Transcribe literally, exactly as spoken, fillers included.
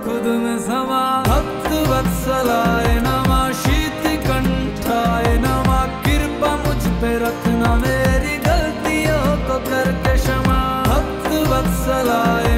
खुद में समा। भक्त वत्सलाय नमः, शीत कंठाय नमः, कृपा मुझ पे रखना, मेरी गलतियों को करके क्षमा। भक्त वत्सलाय